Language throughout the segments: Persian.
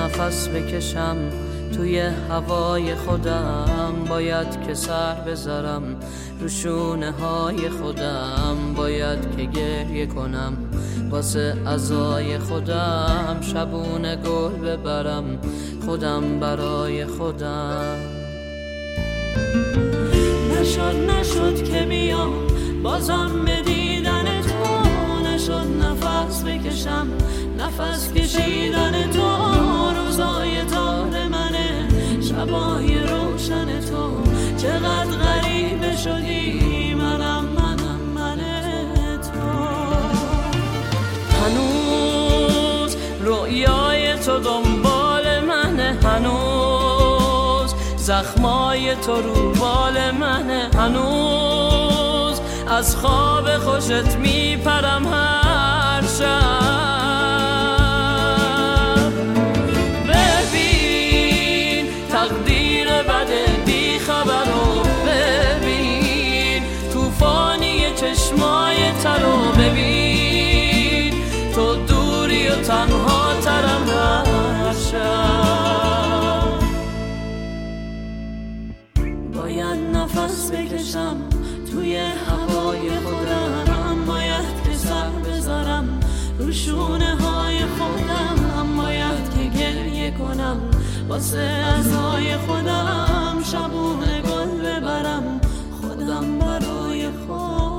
نفس بکشم توی هوای خودم، باید که سر بذارم رو شونه های خودم، باید که گریه کنم واسه عزای خودم، شبونه گل ببرم خودم برای خودم. نشد که بیام بازم به دیدن تو، نشد نفس بکشم نفس کشیدن تو، روزای تار منه شبای روشن تو، چقدر غریبه شدی منم تو. هنوز رویای تو دنبال منه، هنوز زخمای تو رو بال منه، هنوز از خواب خوشت میپرم هر شب. ببین تقدیر بده بی خبرو، ببین توفانی چشمای ترو، ببین تو دوری و تنها ترم هر شب. باید نفس بکشم توی هوای خودم، باید که سر بذارم رو شونه های خودم، باید که گریه کنم واسه عزای خودم، شبونه گل ببرم خودم برای خودم.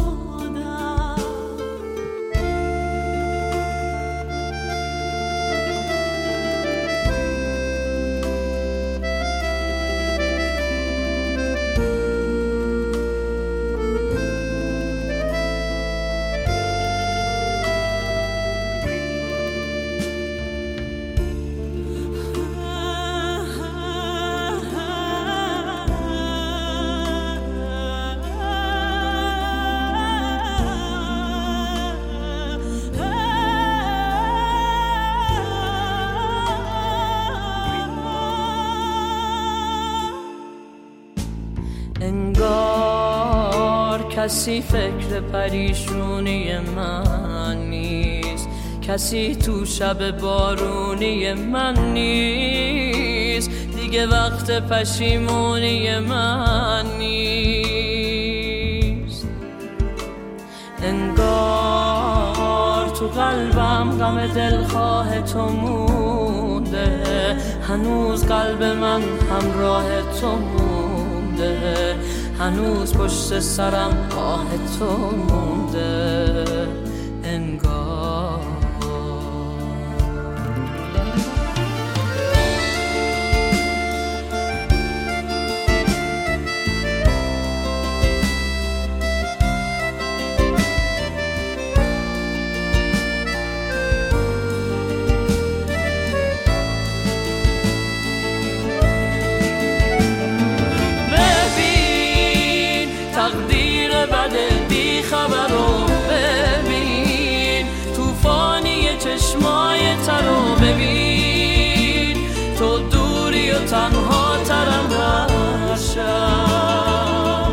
انگار کسی فکر پریشونی من نیست، کسی تو شب بارونی من نیست، دیگه وقت پشیمونی من نیست. انگار تو قلبم غم دلخواه تو مونده، هنوز قلب من همراه تو مونده، هنوز پشت سرم آه تو مونده. انگار تقدیر بده بی خبرو، ببین توفانی چشمای ترو، ببین تو دوری و تنها ترم هر شب.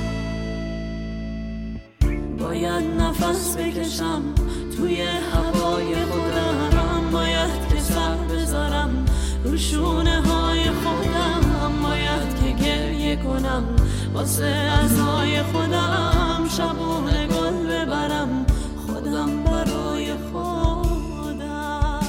باید نفس بکشم توی هوای خودم، باید که سر بذارم رو شونه های خودم، باید که گریه کنم واسه عزای خودم، شبونه گل ببرم خودم برای خودم.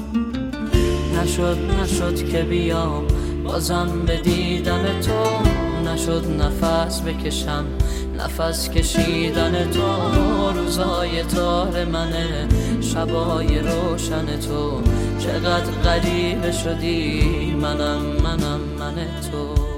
نشد که بیام بازم به دیدن تو، نشد نفس بکشم نفس کشیدن تو، روزای تار منه شبای روشن تو، چقدر غریبه شدی منم تو.